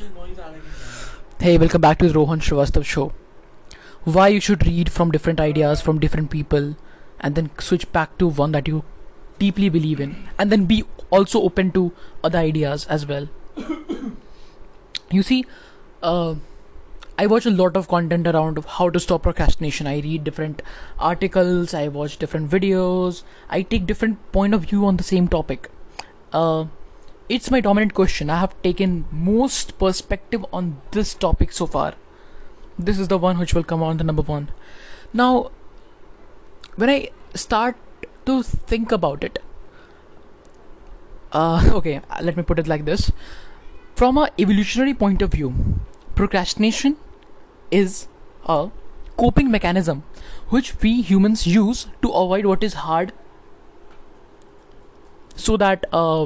Hey, welcome back to the Rohan Srivastav show. Why you should read from different ideas from different people and then switch back to one that you deeply believe in and then be also open to other ideas as well. You see, uh, I watch a lot of content around how to stop procrastination. I read different articles, I watch different videos, I take different point of view on the same topic. Uh, it's my dominant question. I have taken most perspective on this topic so far. This is the one which will come on the number one. Now, when I start to think about it, okay, let me put it like this. From a evolutionary point of view, procrastination is a coping mechanism which we humans use to avoid what is hard, so that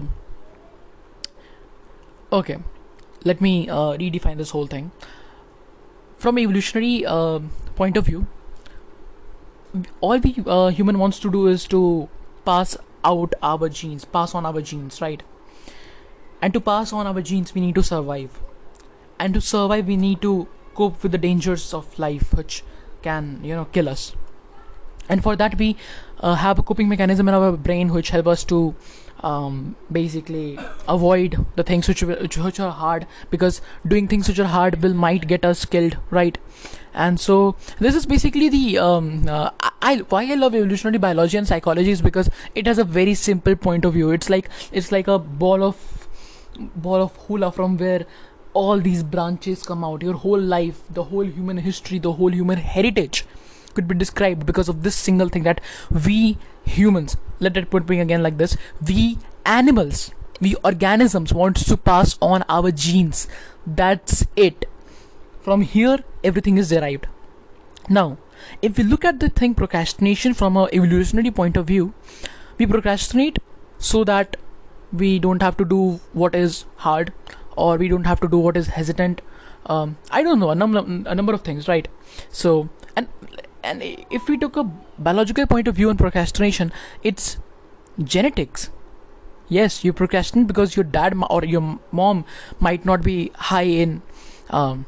okay, let me redefine this whole thing. From evolutionary point of view, all we human wants to do is to pass out our genes, pass on our genes, right? And to pass on our genes we need to survive, and to survive we need to cope with the dangers of life which can kill us. And for that we have a coping mechanism in our brain which help us to basically avoid the things which are hard, because doing things which are hard will might get us killed, right? And so this is basically the why I love evolutionary biology and psychology is because it has a very simple point of view. It's like a ball of hula from where all these branches come out. Your whole life, the whole human history, the whole human heritage could be described because of this single thing, that we humans, let it put me again like this, we animals, we organisms wants to pass on our genes. That's it. From here everything is derived. Now, if we look at the thing procrastination from a evolutionary point of view, we procrastinate so that we don't have to do what is hard, or we don't have to do what is hesitant. I don't know, a number of things, right? So, and if we took a biological point of view on procrastination, it's genetics. Yes, you procrastinate because your dad or your mom might not be high in um,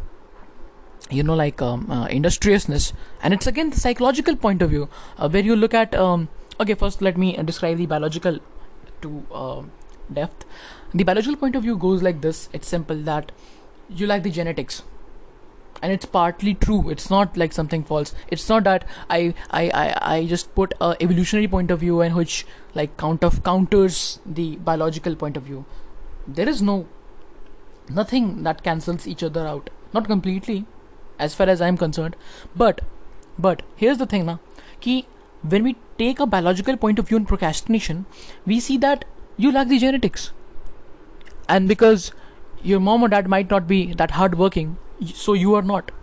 industriousness. And it's again the psychological point of view, where you look at okay, first let me describe the biological to depth. The biological point of view goes like this. It's simple, that you like the genetics, and it's partly true. It's not like something false. It's not that I just put a evolutionary point of view in which like counters the biological point of view. There is nothing that cancels each other out, not completely, as far as I'm concerned. But here's the thing now, ki when we take a biological point of view in procrastination, we see that you lack the genetics, and because your mom or dad might not be that hardworking, so you are not.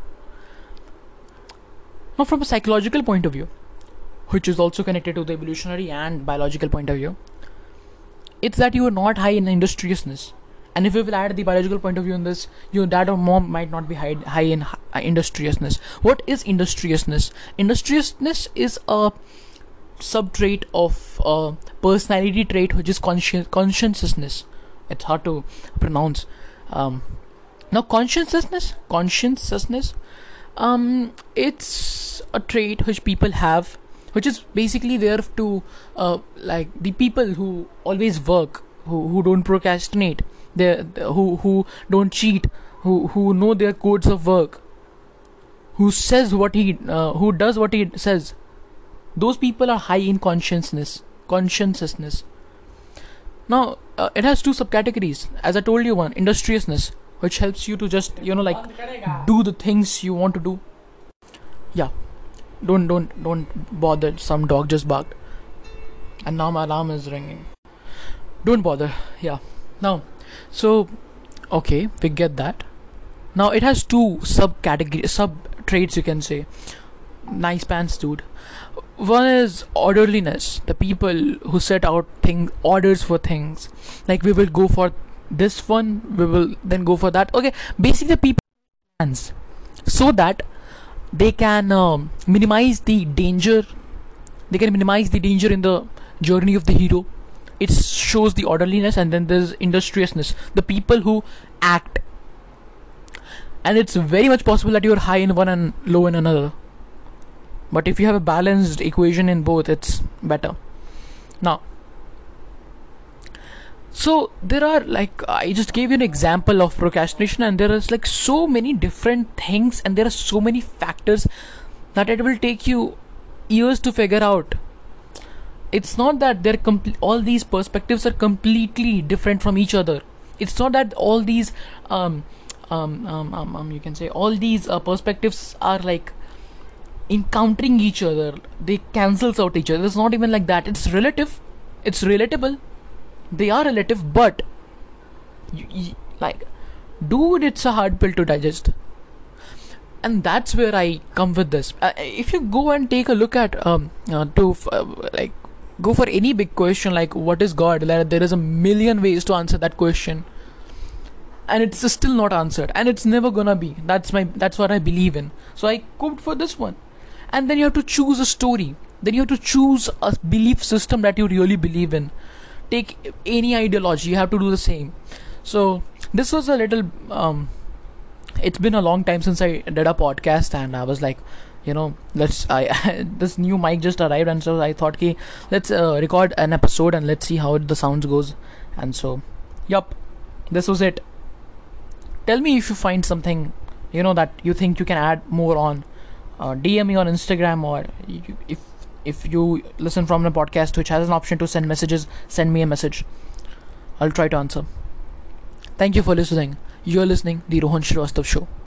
Now, from a psychological point of view, which is also connected to the evolutionary and biological point of view, it's that you are not high in industriousness. And if we will add the biological point of view in this, your dad or mom might not be high in industriousness. What is industriousness? Industriousness is a sub trait of personality trait which is conscientiousness. It's hard to pronounce. Now, conscientiousness, it's a trait which people have, which is basically there to like the people who always work, who don't procrastinate, who don't cheat, who know their codes of work, who does what he says. Those people are high in conscientiousness. Now, it has two subcategories. As I told you, one, industriousness, which helps you to just do the things you want to do. Yeah, don't bother. Some dog just barked, and now my alarm is ringing. Don't bother. Yeah. Now, so okay, we get that. Now it has two sub traits, you can say. Nice pants, dude. One is orderliness. The people who set out orders for things, like we will go for this one, we will then go for that. Okay, basically the people plans so that they can minimize the danger. They can minimize the danger in the journey of the hero. It shows the orderliness. And then there's industriousness, the people who act and it's very much possible that you're high in one and low in another. But if you have a balanced equation in both, it's better. Now, so there are, like, I just gave you an example of procrastination, and there is like so many different things, and there are so many factors that it will take you years to figure out. It's not that all these perspectives are completely different from each other. It's not that all these you can say all these perspectives are like encountering each other, they cancels out each other. It's not even like that. It's relative, it's relatable, they are relative, but like, dude, it's a hard pill to digest. And that's where I come with this. If you go and take a look at like, go for any big question like what is God, like, there is a million ways to answer that question, and it's still not answered, and it's never gonna be. That's what I believe in. So I cooked for this one. And then you have to choose a story, then you have to choose a belief system that you really believe in. Take any ideology, you have to do the same. So this was a little it's been a long time since I did a podcast, and I was like, let's I this new mic just arrived, and so I thought, okay, let's record an episode and let's see how the sounds goes. And so, yup, this was it. Tell me if you find something that you think you can add more on. DM me on Instagram, or if you listen from a podcast which has an option to send messages, send me a message. I'll try to answer. Thank you for listening. You're listening The Rohan Shrivastava Show.